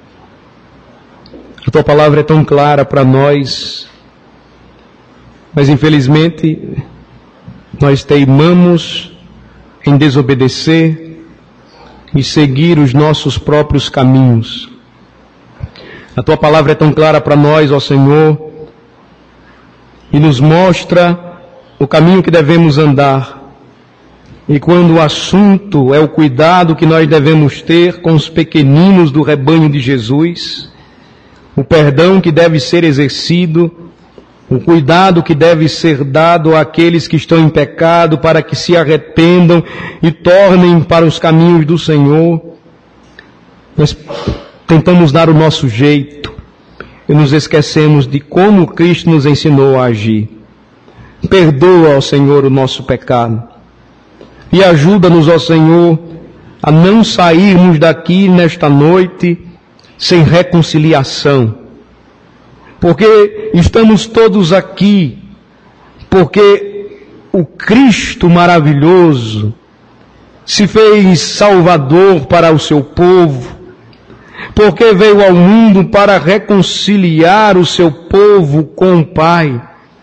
a Tua palavra é tão clara para nós, mas infelizmente nós teimamos em desobedecer e seguir os nossos próprios caminhos. A Tua palavra é tão clara para nós, ó Senhor, e nos mostra o caminho que devemos andar. E quando o assunto é o cuidado que nós devemos ter com os pequeninos do rebanho de Jesus, o perdão que deve ser exercido, o cuidado que deve ser dado àqueles que estão em pecado para que se arrependam e tornem para os caminhos do Senhor, nós tentamos dar o nosso jeito e nos esquecemos de como Cristo nos ensinou a agir. Perdoa, ó Senhor, o nosso pecado. E ajuda-nos, ó Senhor, a não sairmos daqui nesta noite sem reconciliação. Porque estamos todos aqui, porque o Cristo maravilhoso se fez Salvador para o seu povo, porque veio ao mundo para reconciliar o seu povo com o Pai.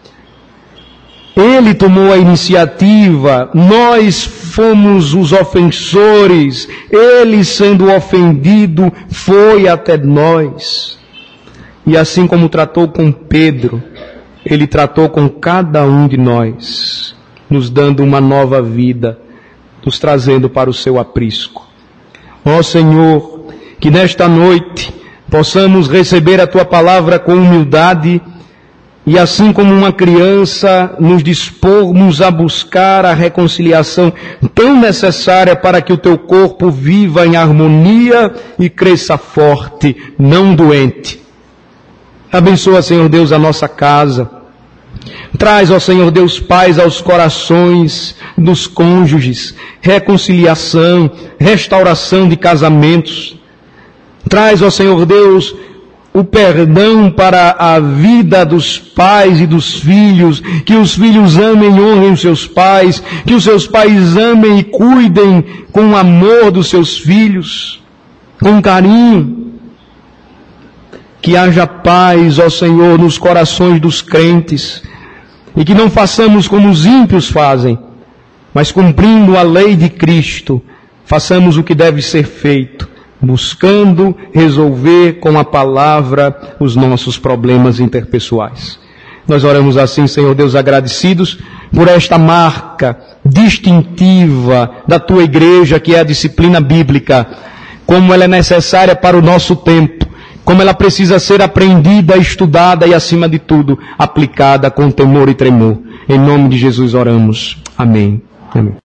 Ele tomou a iniciativa, nós fomos os ofensores, ele sendo ofendido foi até nós. E assim como tratou com Pedro, ele tratou com cada um de nós, nos dando uma nova vida, nos trazendo para o seu aprisco. Ó Senhor, que nesta noite possamos receber a Tua palavra com humildade, e assim como uma criança, nos dispormos a buscar a reconciliação tão necessária para que o Teu corpo viva em harmonia e cresça forte, não doente. Abençoa, Senhor Deus, a nossa casa. Traz, ó Senhor Deus, paz aos corações dos cônjuges, reconciliação, restauração de casamentos. Traz, ó Senhor Deus, o perdão para a vida dos pais e dos filhos, que os filhos amem e honrem os seus pais, que os seus pais amem e cuidem com o amor dos seus filhos, com carinho. Que haja paz, ó Senhor, nos corações dos crentes, e que não façamos como os ímpios fazem, mas cumprindo a lei de Cristo, façamos o que deve ser feito, buscando resolver com a palavra os nossos problemas interpessoais. Nós oramos assim, Senhor Deus, agradecidos por esta marca distintiva da Tua igreja, que é a disciplina bíblica, como ela é necessária para o nosso tempo, como ela precisa ser aprendida, estudada e, acima de tudo, aplicada com temor e tremor. Em nome de Jesus oramos. Amém. Amém.